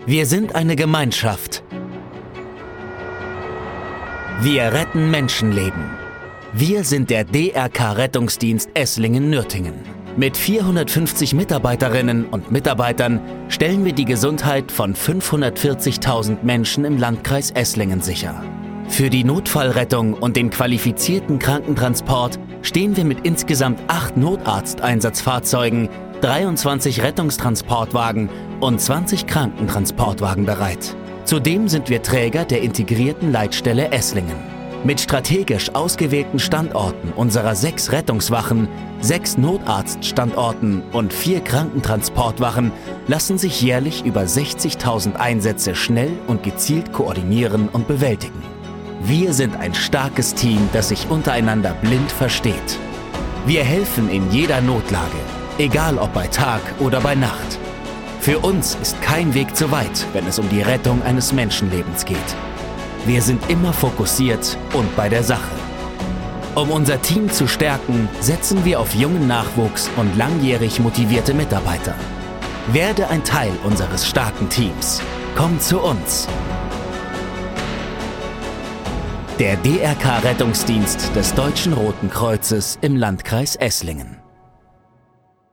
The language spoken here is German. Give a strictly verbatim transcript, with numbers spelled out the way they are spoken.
Wir sind eine Gemeinschaft. Wir retten Menschenleben. Wir sind der D R K-Rettungsdienst Esslingen-Nürtingen. Mit vierhundertfünfzig Mitarbeiterinnen und Mitarbeitern stellen wir die Gesundheit von fünfhundertvierzigtausend Menschen im Landkreis Esslingen sicher. Für die Notfallrettung und den qualifizierten Krankentransport stehen wir mit insgesamt acht Notarzteinsatzfahrzeugen, dreiundzwanzig Rettungstransportwagen und zwanzig Krankentransportwagen bereit. Zudem sind wir Träger der integrierten Leitstelle Esslingen. Mit strategisch ausgewählten Standorten unserer sechs Rettungswachen, sechs Notarztstandorten und vier Krankentransportwachen lassen sich jährlich über sechzigtausend Einsätze schnell und gezielt koordinieren und bewältigen. Wir sind ein starkes Team, das sich untereinander blind versteht. Wir helfen in jeder Notlage, egal ob bei Tag oder bei Nacht. Für uns ist kein Weg zu weit, wenn es um die Rettung eines Menschenlebens geht. Wir sind immer fokussiert und bei der Sache. Um unser Team zu stärken, setzen wir auf jungen Nachwuchs und langjährig motivierte Mitarbeiter. Werde ein Teil unseres starken Teams. Komm zu uns. Der D R K-Rettungsdienst des Deutschen Roten Kreuzes im Landkreis Esslingen.